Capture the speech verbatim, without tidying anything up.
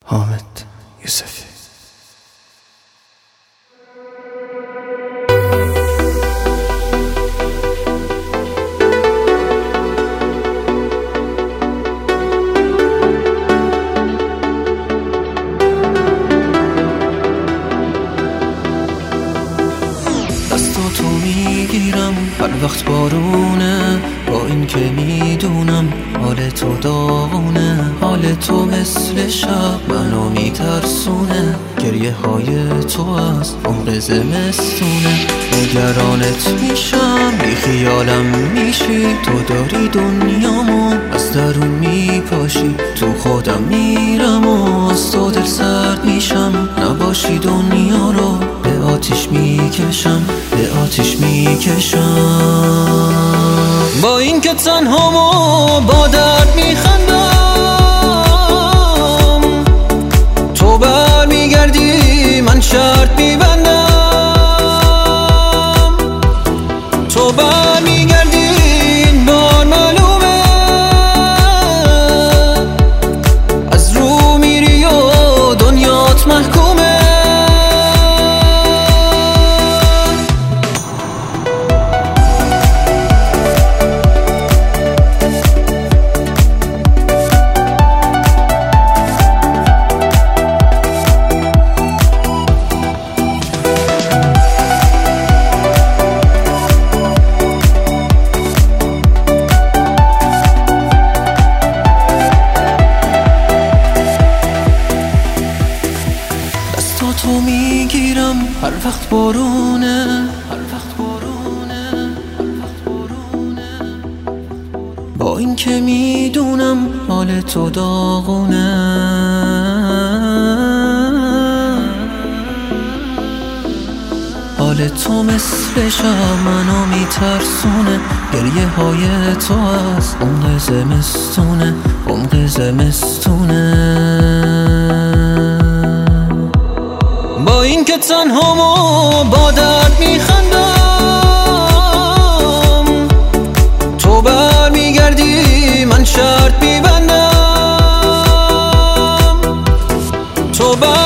حامد یوسفی. دستاتو میگیرم هر وقت بارونه، با این که میدونم حال تو داغونه. حال تو مثل شب منو میترسونه، گریه های تو از عمق زمستونه. نگرانت میشم بی خیالم میشی، تو داری دنیامو از درون میپاشی. تو خودم میرم و از تو دل سرد میشم، نباشی دنیا رو به آتیش میکشم، به آتیش میکشم. با این که تنهامو با درد میخندم، تو بر میگردی من شرط میبندم. تو بر میگردی این بار معلومه، از رو میری و دنیات محکومه. تو میگیرم هر وقت بارونه، هر وقت بارونه، هر وقت بارونه. با این که میدونم حال تو داغونه. حال تو مثل شب منو میترسونه، گریه های تو از عمق زمستونه، عمق زمستونه. با این که تنهامو با درد میخندم، تو بر میگردی من شرط میبندم. تو بر